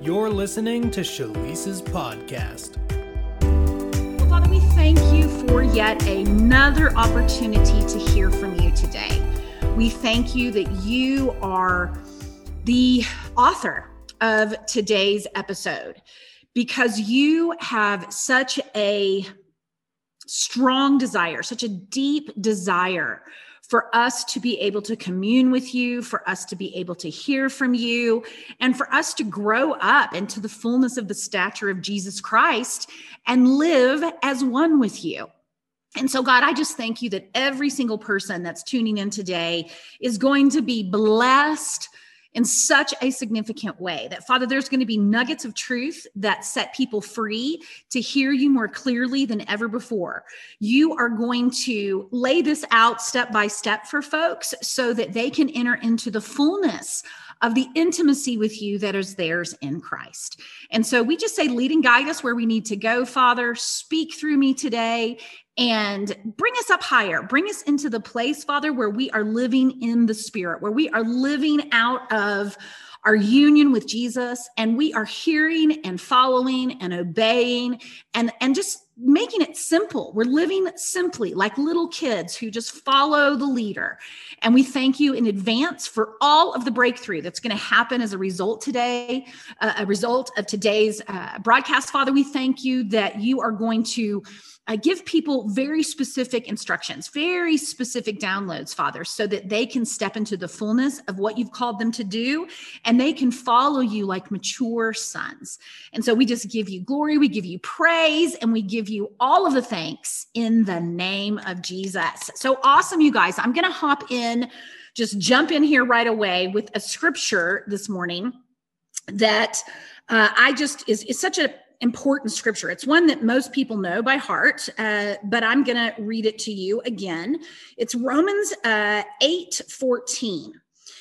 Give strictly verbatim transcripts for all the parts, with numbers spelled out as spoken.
You're listening to Shalice's podcast. Well, Father, we thank you for yet another opportunity to hear from you today. We thank you that you are the author of today's episode because you have such a strong desire, such a deep desire for us to be able to commune with you, for us to be able to hear from you, and for us to grow up into the fullness of the stature of Jesus Christ and live as one with you. And so, God, I just thank you that every single person that's tuning in today is going to be blessed in such a significant way that, Father, there's going to be nuggets of truth that set people free to hear you more clearly than ever before. You are going to lay this out step by step for folks so that they can enter into the fullness of the intimacy with you that is theirs in Christ. And so we just say, lead and guide us where we need to go, Father. Speak through me today and bring us up higher. Bring us into the place, Father, where we are living in the Spirit, where we are living out of our union with Jesus, and we are hearing and following and obeying and, and just making it simple. We're living simply like little kids who just follow the leader. And we thank you in advance for all of the breakthrough that's going to happen as a result today, uh, a result of today's uh, broadcast. Father, we thank you that you are going to Uh, give people very specific instructions, very specific downloads, Father, so that they can step into the fullness of what you've called them to do, and they can follow you like mature sons. And so we just give you glory, we give you praise, and we give you all of the thanks in the name of Jesus. So awesome, you guys. I'm going to hop in, just jump in here right away with a scripture this morning that uh, I just is, is such a important scripture. It's one that most people know by heart, uh, but I'm going to read it to you again. It's Romans uh, eight fourteen.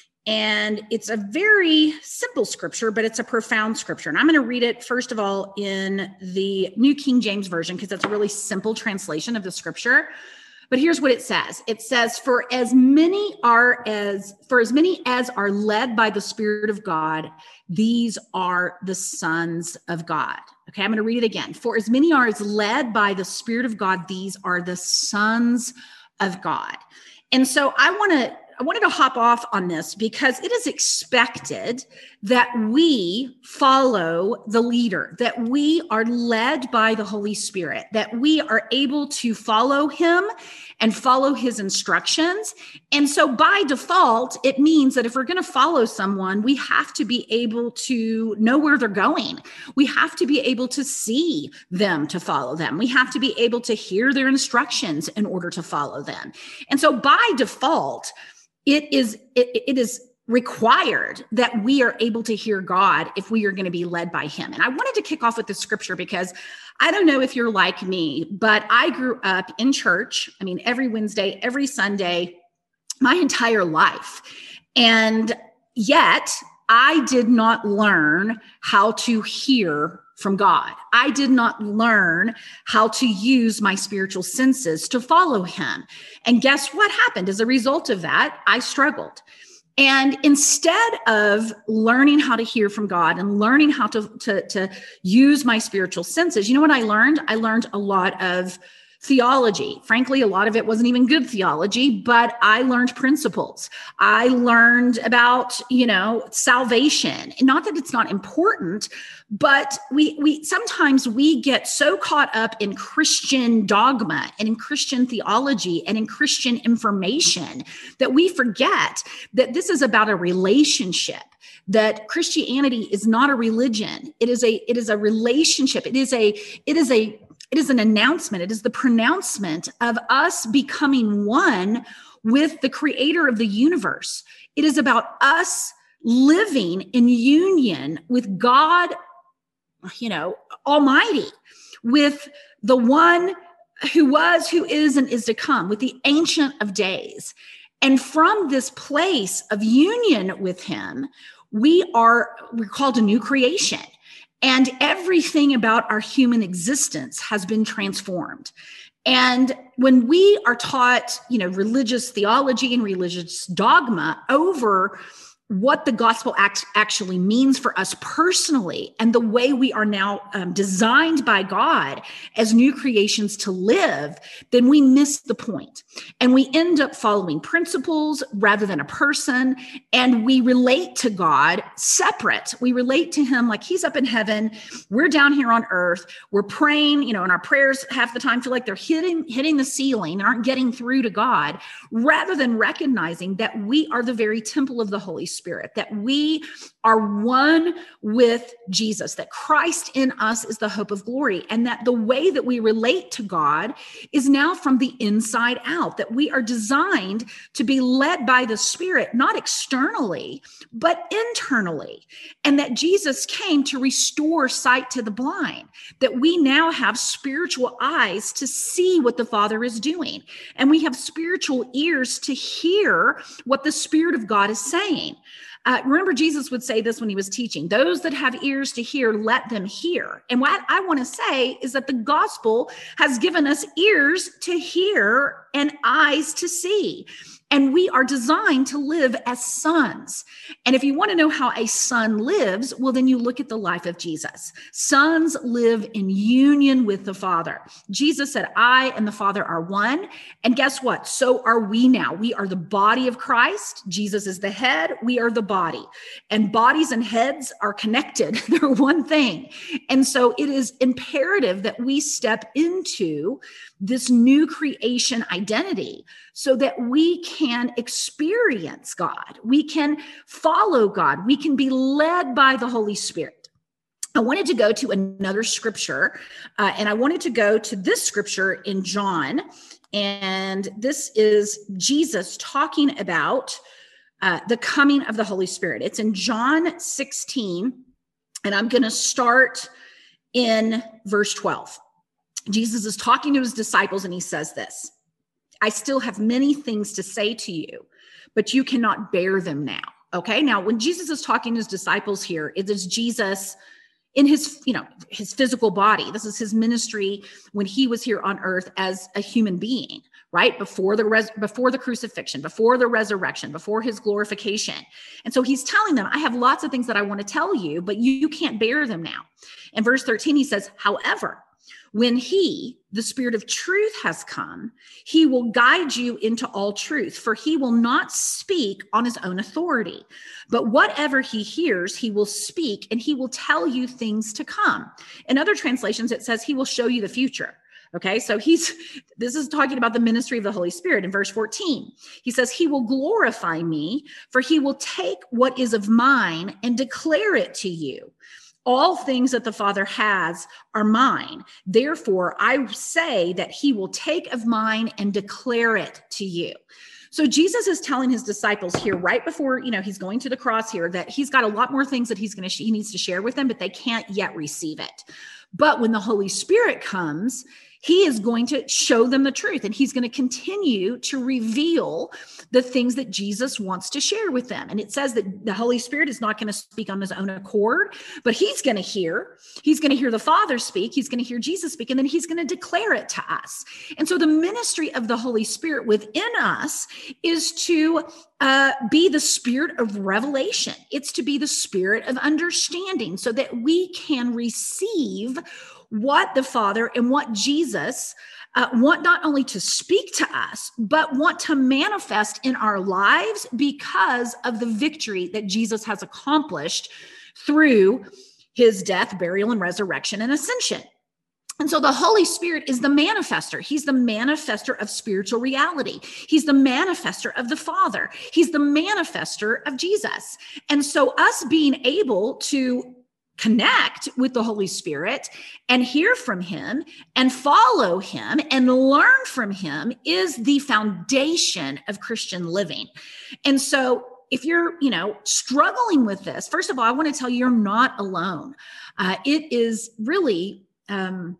And it's a very simple scripture, but it's a profound scripture. And I'm going to read it, first of all, in the New King James Version, because it's a really simple translation of the scripture. But here's what it says. It says, for as many are as, for as many as are led by the Spirit of God, these are the sons of God. Okay, I'm going to read it again. For as many are as led by the Spirit of God, these are the sons of God. And so I want to, I wanted to hop off on this because it is expected that we follow the leader, that we are led by the Holy Spirit, that we are able to follow him and follow his instructions. And so by default, it means that if we're going to follow someone, we have to be able to know where they're going. We have to be able to see them to follow them. We have to be able to hear their instructions in order to follow them. And so by default, it is, it, it is required that we are able to hear God if we are going to be led by him. And I wanted to kick off with this scripture because I don't know if you're like me, but I grew up in church. I mean, every Wednesday, every Sunday, my entire life. And yet I did not learn how to hear from God. I did not learn how to use my spiritual senses to follow him. And guess what happened? As a result of that, I struggled. And instead of learning how to hear from God and learning how to, to, to use my spiritual senses, you know what I learned? I learned a lot of theology. Frankly, a lot of it wasn't even good theology, but I learned principles. I learned about, you know, salvation. Not that it's not important, but we we sometimes we get so caught up in Christian dogma and in Christian theology and in Christian information that we forget that this is about a relationship. That Christianity is not a religion. It is a it is a relationship. It is a it is a It is an announcement. It is the pronouncement of us becoming one with the creator of the universe. It is about us living in union with God, you know, Almighty, with the one who was, who is, and is to come, with the Ancient of Days. And from this place of union with him, we are, we're called a new creation. And everything about our human existence has been transformed. And when we are taught, you know, religious theology and religious dogma over what the gospel act actually means for us personally and the way we are now um, designed by God as new creations to live, then we miss the point. And we end up following principles rather than a person. And we relate to God separate. We relate to him like he's up in heaven. We're down here on earth. We're praying, you know, and our prayers half the time feel like they're hitting, hitting the ceiling and aren't getting through to God, rather than recognizing that we are the very temple of the Holy Spirit. Spirit, that we are one with Jesus, that Christ in us is the hope of glory, and that the way that we relate to God is now from the inside out, that we are designed to be led by the Spirit, not externally, but internally, and that Jesus came to restore sight to the blind, that we now have spiritual eyes to see what the Father is doing, and we have spiritual ears to hear what the Spirit of God is saying. Uh, remember, Jesus would say this when he was teaching, those that have ears to hear, let them hear. And what I want to say is that the gospel has given us ears to hear and eyes to see. And we are designed to live as sons. And if you want to know how a son lives, well, then you look at the life of Jesus. Sons live in union with the Father. Jesus said, I and the Father are one. And guess what? So are we now. We are the body of Christ. Jesus is the head. We are the body. And bodies and heads are connected. They're one thing. And so it is imperative that we step into this new creation identity so that we can experience God. We can follow God. We can be led by the Holy Spirit. I wanted to go to another scripture, uh, and I wanted to go to this scripture in John. And this is Jesus talking about uh, the coming of the Holy Spirit. It's in John sixteen, and I'm going to start in verse twelve. Jesus is talking to his disciples, and he says this, I still have many things to say to you, but you cannot bear them now. Okay. Now, when Jesus is talking to his disciples here, it is Jesus in his, you know, his physical body. This is his ministry when he was here on earth as a human being, right? Before the res- before the crucifixion, before the resurrection, before his glorification. And so he's telling them, I have lots of things that I want to tell you, but you, you can't bear them now. In verse thirteen, he says, however, when he, the Spirit of truth, has come, he will guide you into all truth, for he will not speak on his own authority, but whatever he hears, he will speak, and he will tell you things to come. In other translations, it says he will show you the future. Okay, so he's, this is talking about the ministry of the Holy Spirit. In verse fourteen, he says, he will glorify me, for he will take what is of mine and declare it to you. All things that the Father has are mine. Therefore, I say that he will take of mine and declare it to you. So Jesus is telling his disciples here right before, you know, he's going to the cross here, that he's got a lot more things that he's going to, he needs to share with them, but they can't yet receive it. But when the Holy Spirit comes, he is going to show them the truth, and he's going to continue to reveal the things that Jesus wants to share with them. And it says that the Holy Spirit is not going to speak on his own accord, but he's going to hear, he's going to hear the Father speak, he's going to hear Jesus speak, and then he's going to declare it to us. And so the ministry of the Holy Spirit within us is to uh, be the spirit of revelation. It's to be the spirit of understanding so that we can receive what the Father and what Jesus uh, want not only to speak to us, but want to manifest in our lives because of the victory that Jesus has accomplished through his death, burial, and resurrection and ascension. And so the Holy Spirit is the manifester. He's the manifester of spiritual reality. He's the manifester of the Father. He's the manifester of Jesus. And so us being able to connect with the Holy Spirit and hear from him and follow him and learn from him is the foundation of Christian living. And so if you're, you know, struggling with this, first of all, I want to tell you, you're not alone. Uh, it is really, um,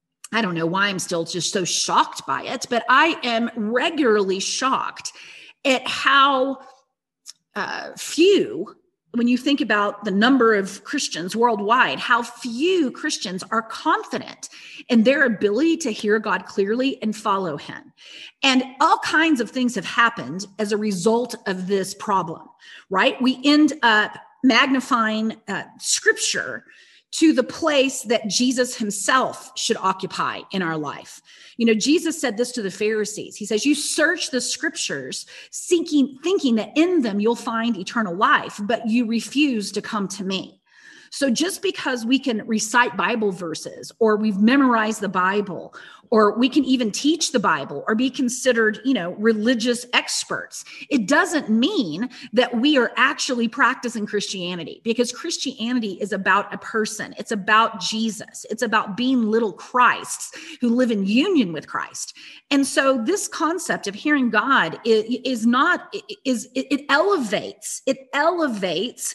I don't know why I'm still just so shocked by it, but I am regularly shocked at how uh, few when you think about the number of Christians worldwide, how few Christians are confident in their ability to hear God clearly and follow him. And all kinds of things have happened as a result of this problem, right? We end up magnifying uh, scripture to the place that Jesus himself should occupy in our life. You know, Jesus said this to the Pharisees. He says, you search the scriptures, seeking, thinking that in them you'll find eternal life, but you refuse to come to me. So just because we can recite Bible verses, or we've memorized the Bible, or we can even teach the Bible or be considered, you know, religious experts, it doesn't mean that we are actually practicing Christianity, because Christianity is about a person. It's about Jesus. It's about being little Christs who live in union with Christ. And so this concept of hearing God is, is not, is it elevates, it elevates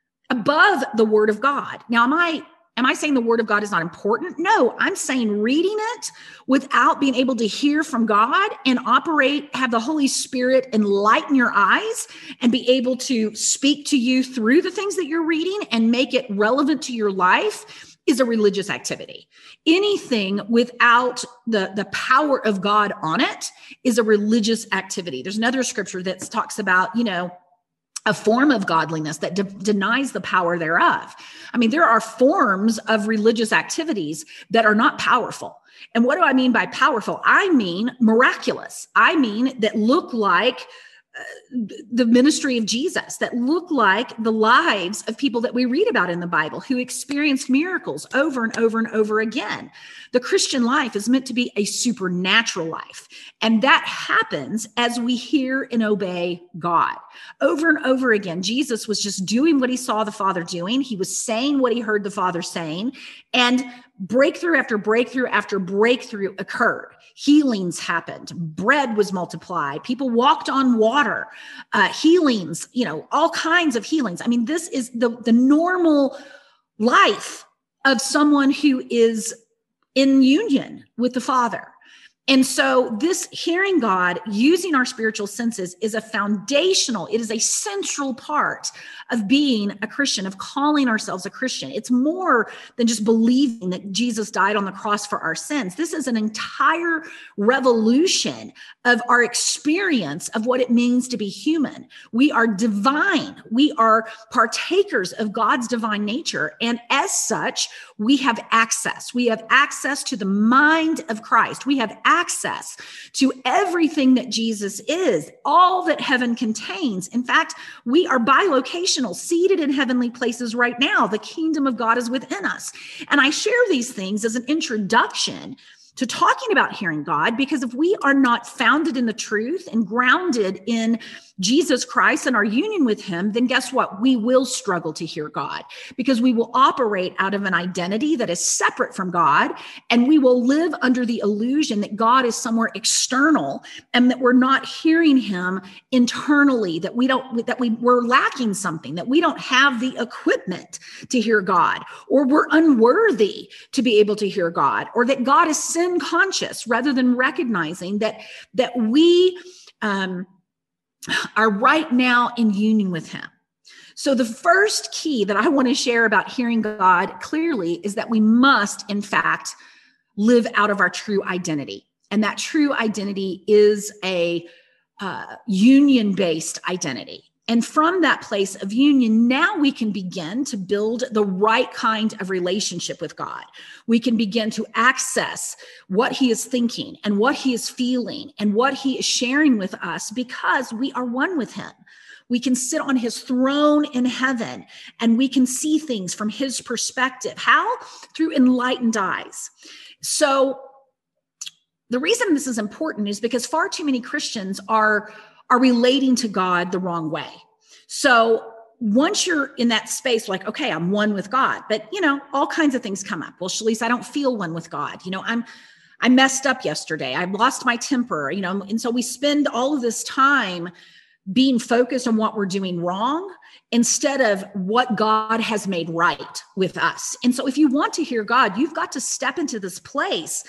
above the word of God. Now, am I, am I saying the word of God is not important? No, I'm saying reading it without being able to hear from God and operate, have the Holy Spirit enlighten your eyes and be able to speak to you through the things that you're reading and make it relevant to your life is a religious activity. Anything without the, the power of God on it is a religious activity. There's another scripture that talks about, you know, a form of godliness that de- denies the power thereof. I mean, there are forms of religious activities that are not powerful. And what do I mean by powerful? I mean miraculous. I mean that look like uh, the ministry of Jesus, that look like the lives of people that we read about in the Bible who experienced miracles over and over and over again. The Christian life is meant to be a supernatural life. And that happens as we hear and obey God. Over and over again, Jesus was just doing what he saw the Father doing. He was saying what he heard the Father saying, and breakthrough after breakthrough after breakthrough occurred. Healings happened. Bread was multiplied. People walked on water. Uh, healings, you know, all kinds of healings. I mean, this is the, the normal life of someone who is in union with the Father. And so this hearing God, using our spiritual senses, is a foundational, it is a central part of being a Christian, of calling ourselves a Christian. It's more than just believing that Jesus died on the cross for our sins. This is an entire revolution of our experience of what it means to be human. We are divine. We are partakers of God's divine nature. And as such, we have access. We have access to the mind of Christ. We have access access to everything that Jesus is, all that heaven contains. In fact, we are bilocational, seated in heavenly places right now. The kingdom of God is within us. And I share these things as an introduction to talking about hearing God, because if we are not founded in the truth and grounded in Jesus Christ and our union with him, then guess what? We will struggle to hear God, because we will operate out of an identity that is separate from God, and we will live under the illusion that God is somewhere external and that we're not hearing him internally, that we don't, that we, we're lacking something, that we don't have the equipment to hear God, or we're unworthy to be able to hear God, or that God is sin conscious, rather than recognizing that, that we, um, are right now in union with him. So the first key that I want to share about hearing God clearly is that we must, in fact, live out of our true identity. And that true identity is a uh, union-based identity. And from that place of union, now we can begin to build the right kind of relationship with God. We can begin to access what he is thinking and what he is feeling and what he is sharing with us, because we are one with him. We can sit on his throne in heaven and we can see things from his perspective. How? Through enlightened eyes. So the reason this is important is because far too many Christians are are relating to God the wrong way. So once you're in that space, like, okay, I'm one with God, but you know, all kinds of things come up. Well, Shalise, I don't feel one with God. You know, I'm, I messed up yesterday. I lost my temper, you know, and so we spend all of this time being focused on what we're doing wrong instead of what God has made right with us. And so if you want to hear God, you've got to step into this place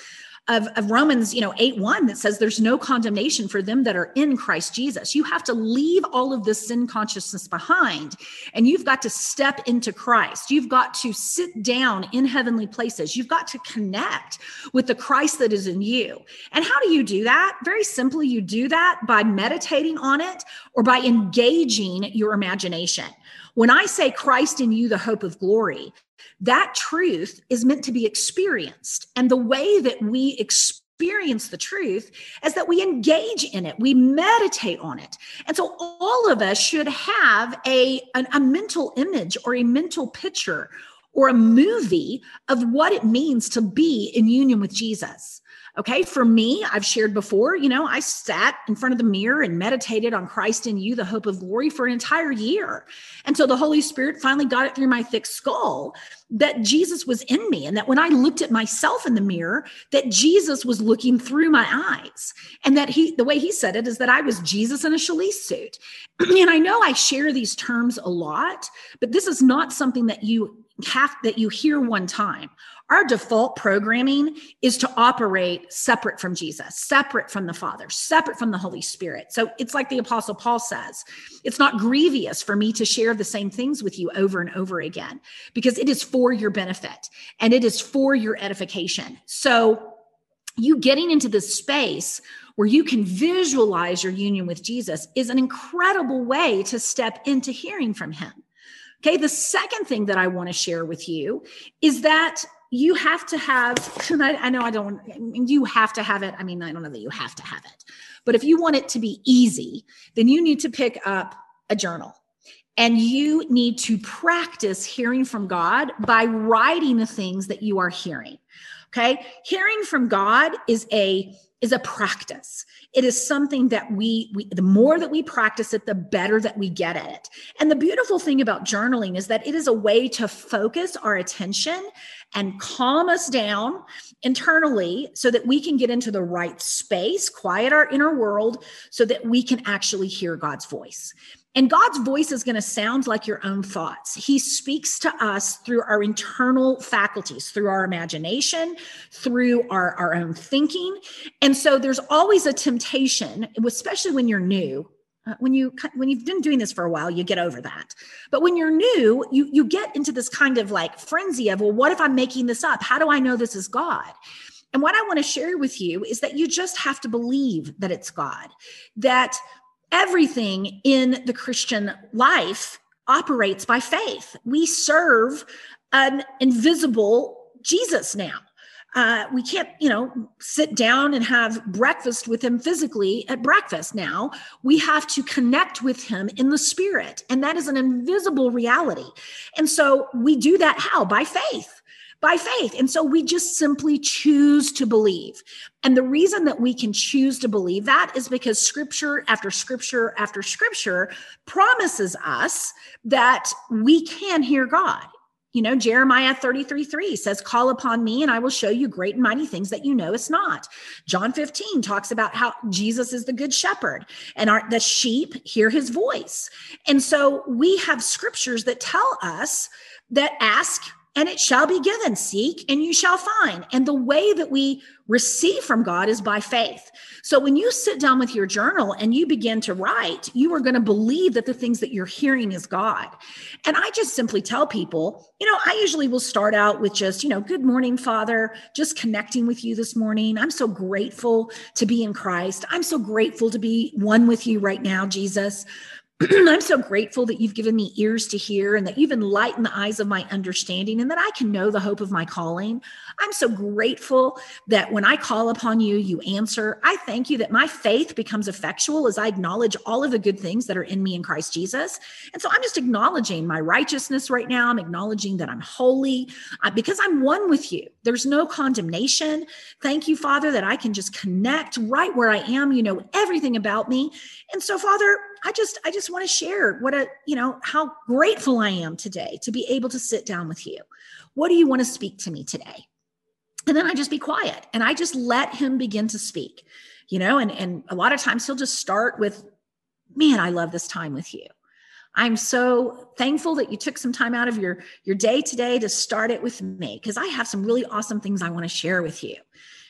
of, of Romans, you know, eight one that says there's no condemnation for them that are in Christ Jesus. You have to leave all of this sin consciousness behind, and you've got to step into Christ. You've got to sit down in heavenly places. You've got to connect with the Christ that is in you. And how do you do that? Very simply, you do that by meditating on it or by engaging your imagination. When I say Christ in you, the hope of glory, that truth is meant to be experienced. And the way that we experience the truth is that we engage in it. We meditate on it. And so all of us should have a, a, a mental image or a mental picture or a movie of what it means to be in union with Jesus. Okay, for me, I've shared before, you know, I sat in front of the mirror and meditated on Christ in you, the hope of glory, for an entire year until the Holy Spirit finally got it through my thick skull that Jesus was in me, and that when I looked at myself in the mirror, that Jesus was looking through my eyes, and that he, the way he said it is that I was Jesus in a Shalice suit. And I know I share these terms a lot, but this is not something that you have, that you hear one time. Our default programming is to operate separate from Jesus, separate from the Father, separate from the Holy Spirit. So it's like the Apostle Paul says, it's not grievous for me to share the same things with you over and over again, because it is for your benefit and it is for your edification. So you getting into this space where you can visualize your union with Jesus is an incredible way to step into hearing from him. Okay, the second thing that I want to share with you is that you have to have, I, I know I don't, I mean, you have to have it. I mean, I don't know that you have to have it, but if you want it to be easy, then you need to pick up a journal and you need to practice hearing from God by writing the things that you are hearing. Okay. Hearing from God is a, is a practice. It is something that we, we, the more that we practice it, the better that we get at it. And the beautiful thing about journaling is that it is a way to focus our attention and calm us down internally so that we can get into the right space, quiet our inner world so that we can actually hear God's voice. And God's voice is going to sound like your own thoughts. He speaks to us through our internal faculties, through our imagination, through our, our own thinking. And so there's always a temptation, especially when you're new. Uh, when you when you've been doing this for a while, you get over that. But when you're new, you you get into this kind of like frenzy of, well, what if I'm making this up? How do I know this is God? And what I want to share with you is that you just have to believe that it's God, that everything in the Christian life operates by faith. We serve an invisible Jesus now. Uh, we can't, you know, sit down and have breakfast with him physically at breakfast now. We have to connect with him in the spirit. And that is an invisible reality. And so we do that how? By faith. By faith. And so we just simply choose to believe. And the reason that we can choose to believe that is because scripture after scripture after scripture promises us that we can hear God. You know, Jeremiah thirty-three three says, call upon me and I will show you great and mighty things that you know it's not. John fifteen talks about how Jesus is the good shepherd and our, the sheep hear his voice. And so we have scriptures that tell us that ask and it shall be given, seek and you shall find. And the way that we receive from God is by faith. So when you sit down with your journal and you begin to write, you are going to believe that the things that you're hearing is God. And I just simply tell people, you know, I usually will start out with just, you know, good morning, Father, just connecting with you this morning. I'm so grateful to be in Christ. I'm so grateful to be one with you right now, Jesus. I'm so grateful that you've given me ears to hear and that you've enlightened the eyes of my understanding and that I can know the hope of my calling. I'm so grateful that when I call upon you, you answer. I thank you that my faith becomes effectual as I acknowledge all of the good things that are in me in Christ Jesus. And so I'm just acknowledging my righteousness right now. I'm acknowledging that I'm holy uh, because I'm one with you. There's no condemnation. Thank you, Father, that I can just connect right where I am. You know everything about me. And so, Father, I just, I just want to share what a, you know, how grateful I am today to be able to sit down with you. What do you want to speak to me today? And then I just be quiet and I just let him begin to speak, you know, and, and a lot of times he'll just start with, man, I love this time with you. I'm so thankful that you took some time out of your, your day today to start it with me, because I have some really awesome things I want to share with you.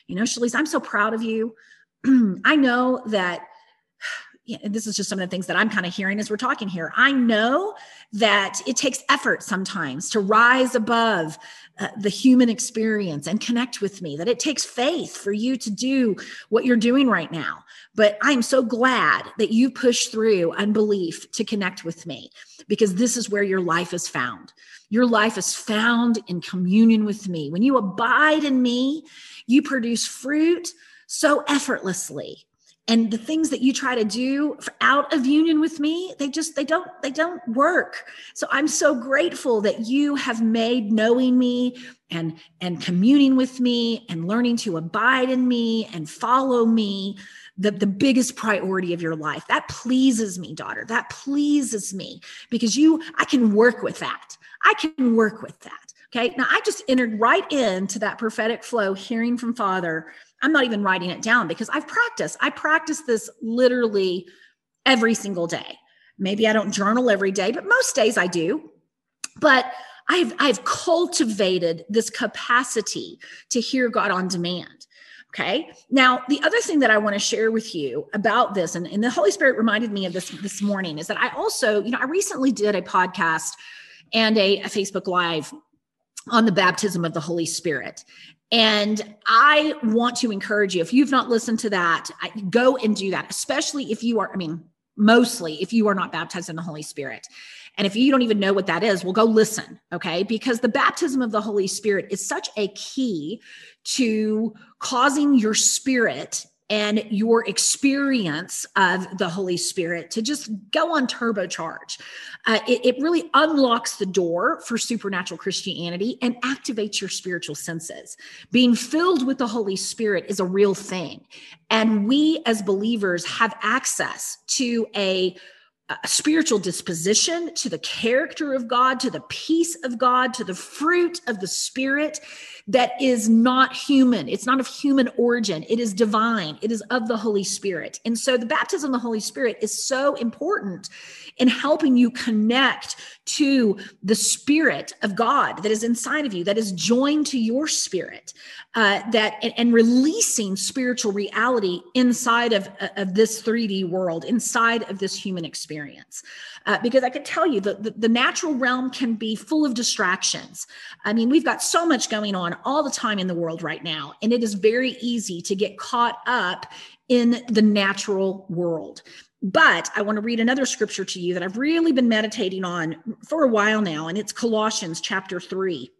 You know, Shalise, I'm so proud of you. I know that, yeah, this is just some of the things that I'm kind of hearing as we're talking here. I know that it takes effort sometimes to rise above uh, the human experience and connect with me, that it takes faith for you to do what you're doing right now. But I'm so glad that you push through unbelief to connect with me, because this is where your life is found. Your life is found in communion with me. When you abide in me, you produce fruit so effortlessly. And the things that you try to do out of union with me, they just, they don't, they don't work. So I'm so grateful that you have made knowing me and, and communing with me and learning to abide in me and follow me the, the biggest priority of your life. That pleases me, daughter. That pleases me, because you, I can work with that. I can work with that. Okay. Now I just entered right into that prophetic flow, hearing from Father. I'm not even writing it down because I've practiced. I practice this literally every single day. Maybe I don't journal every day, but most days I do. But I've, I've cultivated this capacity to hear God on demand. Okay. Now, the other thing that I want to share with you about this, and, and the Holy Spirit reminded me of this this morning, is that I also, you know, I recently did a podcast and a, a Facebook Live on the baptism of the Holy Spirit. And I want to encourage you, if you've not listened to that, go and do that, especially if you are, I mean, mostly if you are not baptized in the Holy Spirit. And if you don't even know what that is, well, go listen, okay? Because the baptism of the Holy Spirit is such a key to causing your spirit and your experience of the Holy Spirit to just go on turbocharge. Uh, it, it really unlocks the door for supernatural Christianity and activates your spiritual senses. Being filled with the Holy Spirit is a real thing. And we as believers have access to a a spiritual disposition, to the character of God, to the peace of God, to the fruit of the Spirit that is not human. It's not of human origin. It is divine. It is of the Holy Spirit. And so the baptism of the Holy Spirit is so important in helping you connect to the Spirit of God that is inside of you, that is joined to your spirit, uh, that and, and releasing spiritual reality inside of, of this three D world, inside of this human experience. Uh, because I can tell you that the, the natural realm can be full of distractions. I mean, we've got so much going on all the time in the world right now, and it is very easy to get caught up in the natural world. But I want to read another scripture to you that I've really been meditating on for a while now, and it's Colossians chapter three.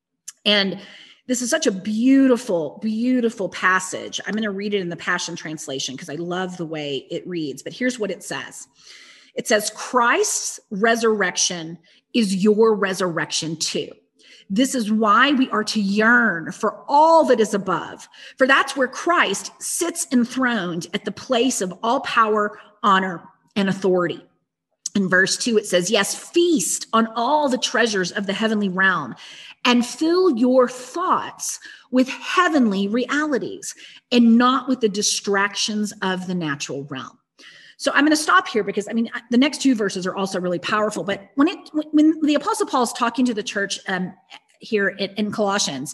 And this is such a beautiful, beautiful passage. I'm going to read it in the Passion Translation because I love the way it reads. But here's what it says. It says, Christ's resurrection is your resurrection too. This is why we are to yearn for all that is above, for that's where Christ sits enthroned at the place of all power, honor, and authority. In verse two, it says, yes, feast on all the treasures of the heavenly realm and fill your thoughts with heavenly realities and not with the distractions of the natural realm. So I'm going to stop here because, I mean, the next two verses are also really powerful. But when it when the Apostle Paul is talking to the church um, here in, in Colossians,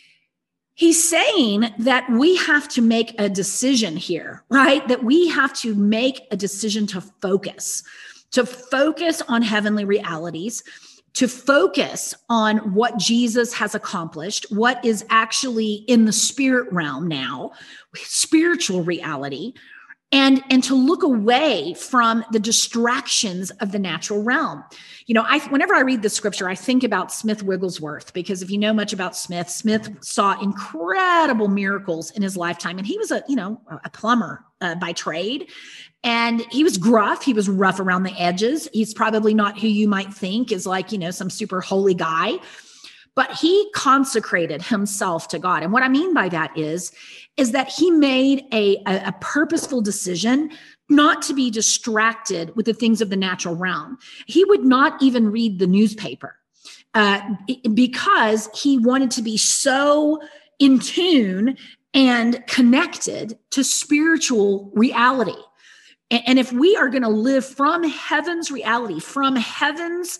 he's saying that we have to make a decision here, right? That we have to make a decision to focus, to focus on heavenly realities, to focus on what Jesus has accomplished, what is actually in the spirit realm now, spiritual reality, and, and to look away from the distractions of the natural realm. You know, I, whenever I read the scripture, I think about Smith Wigglesworth, because if you know much about Smith, Smith saw incredible miracles in his lifetime. And he was a, you know, a plumber uh, by trade. And he was gruff. He was rough around the edges. He's probably not who you might think is like, you know, some super holy guy. But he consecrated himself to God. And what I mean by that is, is that he made a, a, a purposeful decision not to be distracted with the things of the natural realm. He would not even read the newspaper uh, because he wanted to be so in tune and connected to spiritual reality. And, and if we are going to live from heaven's reality, from heaven's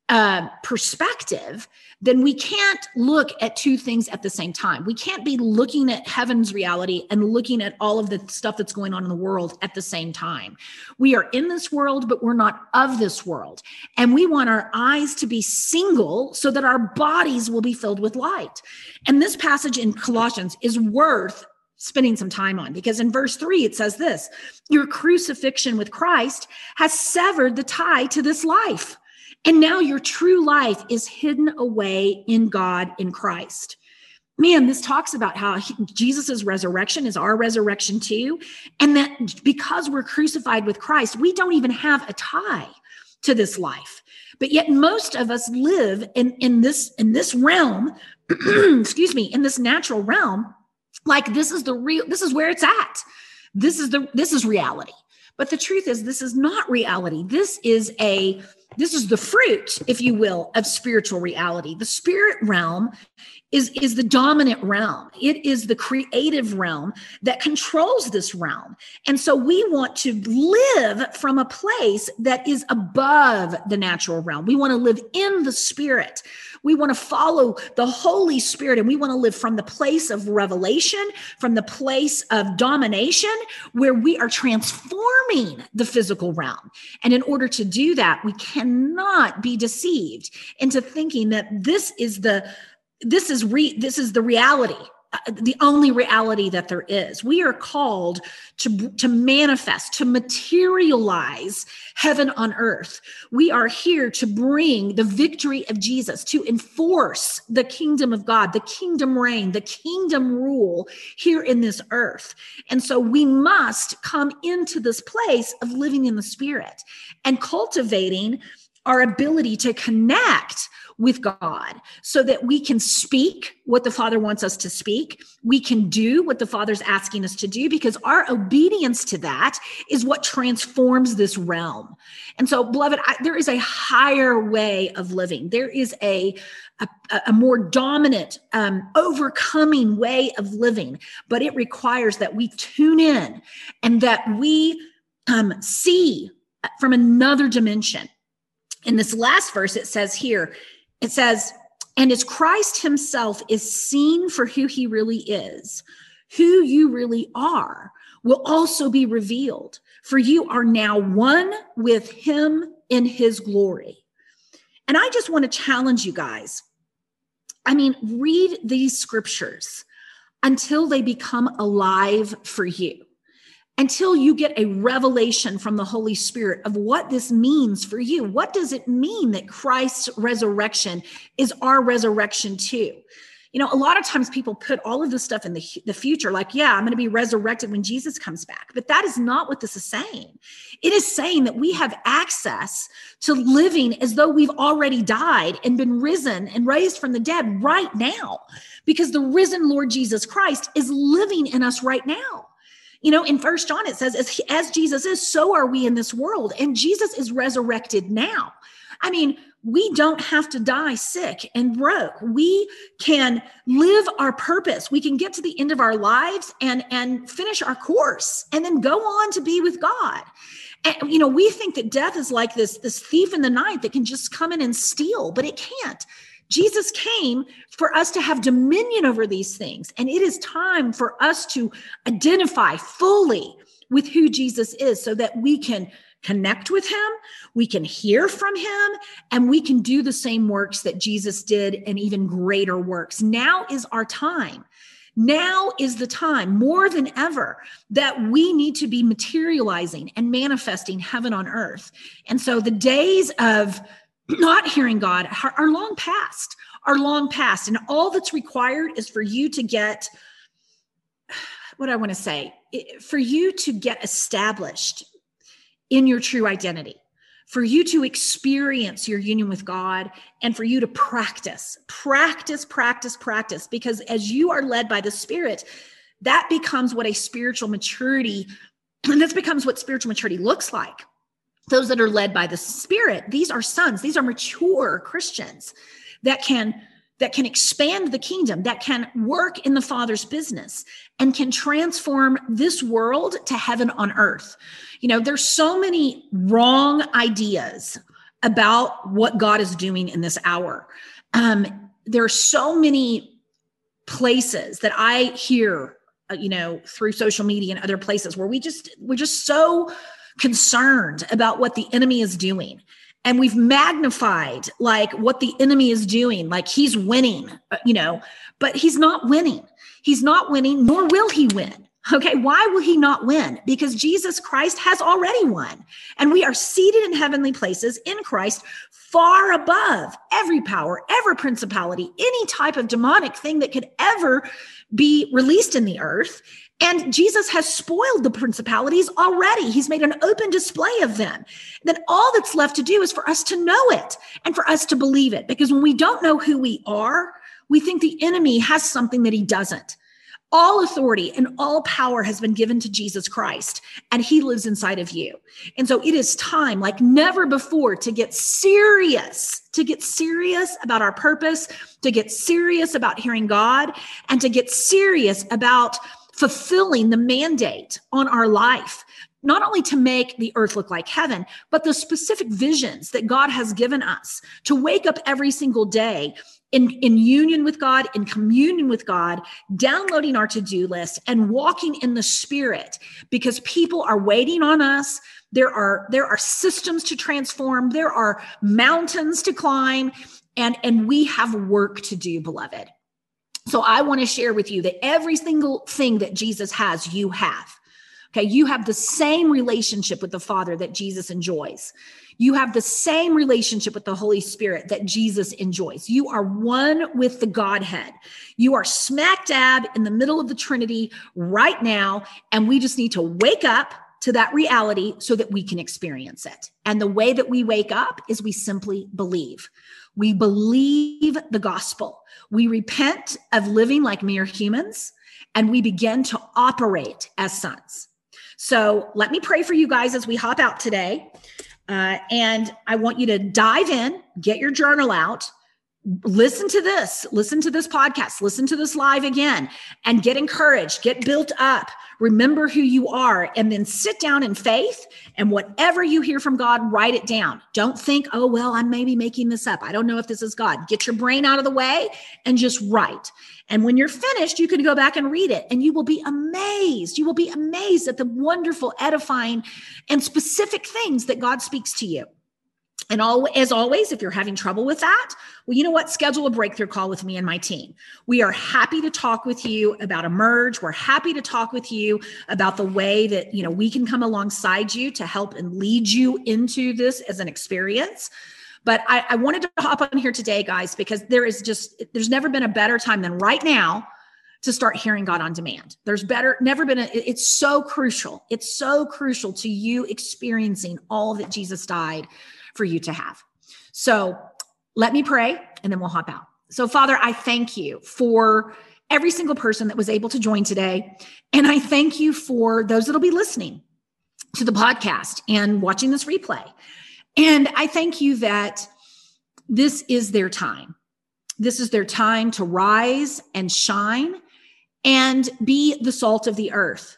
uh, perspective, then we can't look at two things at the same time. We can't be looking at heaven's reality and looking at all of the stuff that's going on in the world at the same time. We are in this world, but we're not of this world. And we want our eyes to be single so that our bodies will be filled with light. And this passage in Colossians is worth spending some time on, because in verse three, it says this: your crucifixion with Christ has severed the tie to this life. And now your true life is hidden away in God in Christ. Man, this talks about how Jesus' resurrection is our resurrection too. And that because we're crucified with Christ, we don't even have a tie to this life. But yet most of us live in, in this, in this realm, excuse me, in this natural realm, like this is the real, this is where it's at. This is the, this is reality. But the truth is, this is not reality. This is a, this is the fruit, if you will, of spiritual reality. The spirit realm is, is the dominant realm. It is the creative realm that controls this realm. And so we want to live from a place that is above the natural realm. We want to live in the spirit. We want to follow the Holy Spirit, and we want to live from the place of revelation, from the place of domination, where we are transforming the physical realm. And in order to do that, we cannot be deceived into thinking that this is the this is re, this is the reality. The only reality that there is. We are called to, to manifest, to materialize heaven on earth. We are here to bring the victory of Jesus, to enforce the kingdom of God, the kingdom reign, the kingdom rule here in this earth. And so we must come into this place of living in the Spirit and cultivating our ability to connect with God so that we can speak what the Father wants us to speak. We can do what the Father's asking us to do, because our obedience to that is what transforms this realm. And so, beloved, I, there is a higher way of living. There is a, a, a more dominant, um, overcoming way of living, but it requires that we tune in and that we um, see from another dimension. In this last verse, it says here, it says, and as Christ himself is seen for who he really is, who you really are will also be revealed, for you are now one with him in his glory. And I just want to challenge you guys. I mean, read these scriptures until they become alive for you. Until you get a revelation from the Holy Spirit of what this means for you. What does it mean that Christ's resurrection is our resurrection too? You know, a lot of times people put all of this stuff in the, the future, like, yeah, I'm going to be resurrected when Jesus comes back. But that is not what this is saying. It is saying that we have access to living as though we've already died and been risen and raised from the dead right now, because the risen Lord Jesus Christ is living in us right now. You know, in First John, it says, as, as Jesus is, so are we in this world. And Jesus is resurrected now. I mean, we don't have to die sick and broke. We can live our purpose. We can get to the end of our lives and, and finish our course and then go on to be with God. And, you know, we think that death is like this, this thief in the night that can just come in and steal, but it can't. Jesus came for us to have dominion over these things. And it is time for us to identify fully with who Jesus is so that we can connect with him, we can hear from him, and we can do the same works that Jesus did and even greater works. Now is our time. Now is the time, more than ever, that we need to be materializing and manifesting heaven on earth. And so the days of not hearing God are long past, are long past. And all that's required is for you to get, what do I want to say, for you to get established in your true identity, for you to experience your union with God, and for you to practice, practice, practice, practice, because as you are led by the Spirit, that becomes what a spiritual maturity, and this becomes what spiritual maturity looks like. Those that are led by the Spirit, these are sons, these are mature Christians that can, that can expand the kingdom, that can work in the Father's business and can transform this world to heaven on earth. You know, there's so many wrong ideas about what God is doing in this hour. Um, there are so many places that I hear, uh, you know, through social media and other places where we just, we're just so concerned about what the enemy is doing. And we've magnified like what the enemy is doing, like he's winning, you know, but he's not winning. He's not winning, nor will he win. Okay, why will he not win? Because Jesus Christ has already won. And we are seated in heavenly places in Christ, far above every power, every principality, any type of demonic thing that could ever be released in the earth. And Jesus has spoiled the principalities already. He's made an open display of them. Then all that's left to do is for us to know it and for us to believe it. Because when we don't know who we are, we think the enemy has something that he doesn't. All authority and all power has been given to Jesus Christ, and he lives inside of you. And so it is time like never before to get serious, to get serious about our purpose, to get serious about hearing God, and to get serious about fulfilling the mandate on our life, not only to make the earth look like heaven, but the specific visions that God has given us to wake up every single day in, in union with God, in communion with God, downloading our to-do list and walking in the Spirit, because people are waiting on us. There are, there are systems to transform. There are mountains to climb, and, and we have work to do, beloved. So I want to share with you that every single thing that Jesus has, you have. Okay, you have the same relationship with the Father that Jesus enjoys. You have the same relationship with the Holy Spirit that Jesus enjoys. You are one with the Godhead. You are smack dab in the middle of the Trinity right now, and we just need to wake up to that reality so that we can experience it. And the way that we wake up is we simply believe. We believe the gospel. We repent of living like mere humans, and we begin to operate as sons. So let me pray for you guys as we hop out today. Uh, and I want you to dive in, get your journal out, listen to this, listen to this podcast, listen to this live again, and get encouraged, get built up, remember who you are, and then sit down in faith, and whatever you hear from God, write it down. Don't think, oh, well, I'm maybe making this up. I don't know if this is God. Get your brain out of the way and just write. And when you're finished, you can go back and read it, and you will be amazed. You will be amazed at the wonderful, edifying, and specific things that God speaks to you. And all, as always, if you're having trouble with that, well, you know what? Schedule a breakthrough call with me and my team. We are happy to talk with you about Emerge. We're happy to talk with you about the way that, you know, we can come alongside you to help and lead you into this as an experience. But I, I wanted to hop on here today, guys, because there is just, there's never been a better time than right now to start hearing God on demand. There's better, never been, a, it's so crucial. It's so crucial to you experiencing all that Jesus died for you to have. So let me pray, and then we'll hop out. So Father, I thank you for every single person that was able to join today. And I thank you for those that'll be listening to the podcast and watching this replay. And I thank you that this is their time. This is their time to rise and shine and be the salt of the earth,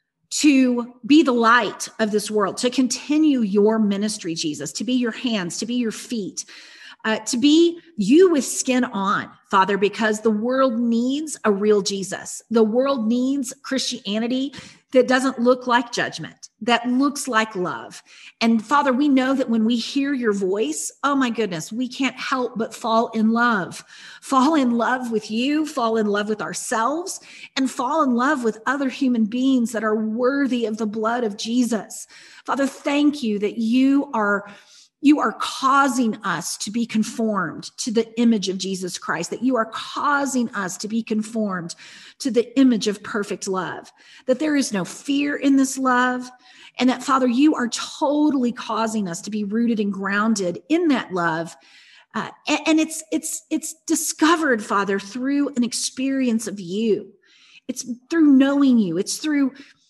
to be the light of this world, to continue your ministry, Jesus, to be your hands, to be your feet, uh, to be you with skin on, Father, because the world needs a real Jesus. The world needs Christianity that doesn't look like judgment, that looks like love. And Father, we know that when we hear your voice, oh my goodness, we can't help but fall in love, fall in love with you, fall in love with ourselves, and fall in love with other human beings that are worthy of the blood of Jesus. Father, thank you that you are You are causing us to be conformed to the image of Jesus Christ, that you are causing us to be conformed to the image of perfect love, that there is no fear in this love, and that, Father, you are totally causing us to be rooted and grounded in that love. Uh, and, and it's, it's, it's discovered, Father, through an experience of you. It's through knowing you. It's through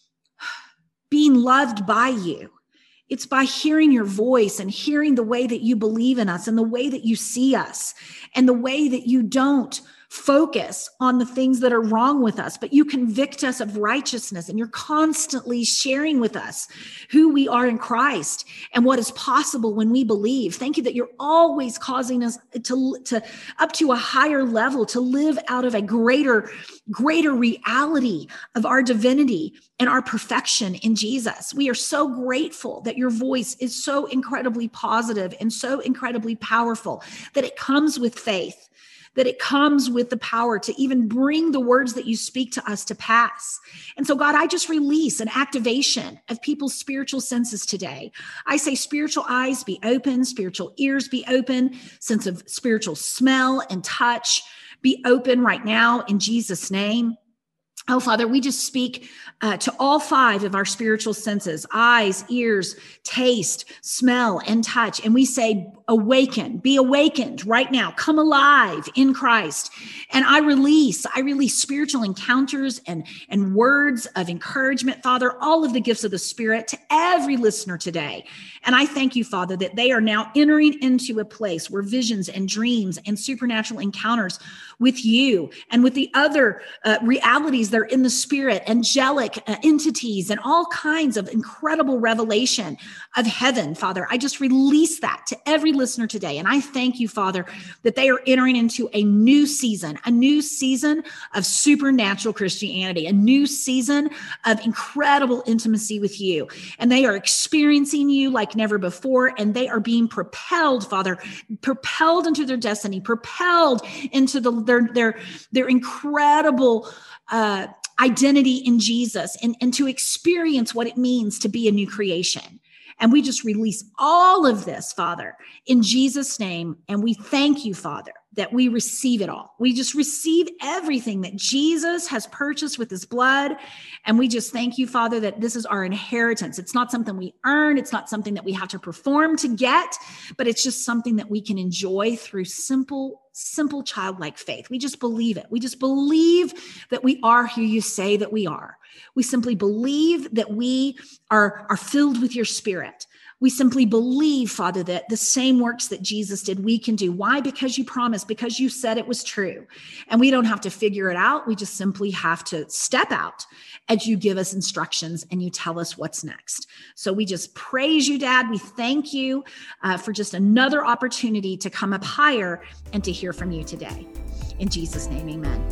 being loved by you. It's by hearing your voice and hearing the way that you believe in us and the way that you see us and the way that you don't focus on the things that are wrong with us, but you convict us of righteousness, and you're constantly sharing with us who we are in Christ and what is possible when we believe. Thank you that you're always causing us to, to up to a higher level, to live out of a greater, greater reality of our divinity and our perfection in Jesus. We are so grateful that your voice is so incredibly positive and so incredibly powerful, that it comes with faith, that it comes with the power to even bring the words that you speak to us to pass. And so, God, I just release an activation of people's spiritual senses today. I say spiritual eyes be open, spiritual ears be open, sense of spiritual smell and touch be open right now in Jesus' name. Oh, Father, we just speak uh, to all five of our spiritual senses, eyes, ears, taste, smell, and touch. And we say, awaken, be awakened right now, come alive in Christ. And I release, I release spiritual encounters and, and words of encouragement, Father, all of the gifts of the Spirit to every listener today. And I thank you, Father, that they are now entering into a place where visions and dreams and supernatural encounters with you and with the other uh, realities that are in the Spirit, angelic uh, entities, and all kinds of incredible revelation of heaven, Father. I just release that to every listener today. And I thank you, Father, that they are entering into a new season, a new season of supernatural Christianity, a new season of incredible intimacy with you. And they are experiencing you like never before. And they are being propelled, Father, propelled into their destiny, propelled into the, their, their, their incredible uh, identity in Jesus, and, and to experience what it means to be a new creation. And we just release all of this, Father, in Jesus' name. And we thank you, Father, that we receive it all. We just receive everything that Jesus has purchased with his blood. And we just thank you, Father, that this is our inheritance. It's not something we earn. It's not something that we have to perform to get, but it's just something that we can enjoy through simple, simple childlike faith. We just believe it. We just believe that we are who you say that we are. We simply believe that we are, are filled with your Spirit. We simply believe, Father, that the same works that Jesus did, we can do. Why? Because you promised, because you said it was true. And we don't have to figure it out. We just simply have to step out as you give us instructions and you tell us what's next. So we just praise you, Dad. We thank you uh, for just another opportunity to come up higher and to hear from you today. In Jesus' name, amen.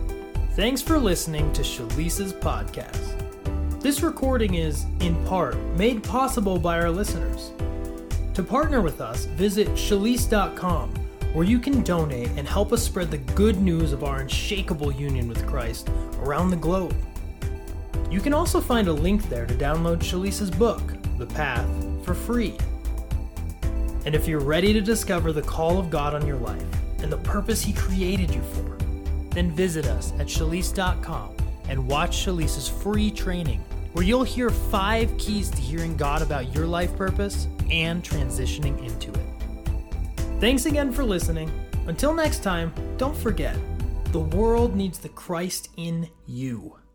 Thanks for listening to Shalisa's podcast. This recording is, in part, made possible by our listeners. To partner with us, visit shalise dot com, where you can donate and help us spread the good news of our unshakable union with Christ around the globe. You can also find a link there to download Shalisa's book, The Path, for free. And if you're ready to discover the call of God on your life and the purpose he created you for, then visit us at shalise dot com and watch Shalisa's free training, where you'll hear five keys to hearing God about your life purpose and transitioning into it. Thanks again for listening. Until next time, don't forget, the world needs the Christ in you.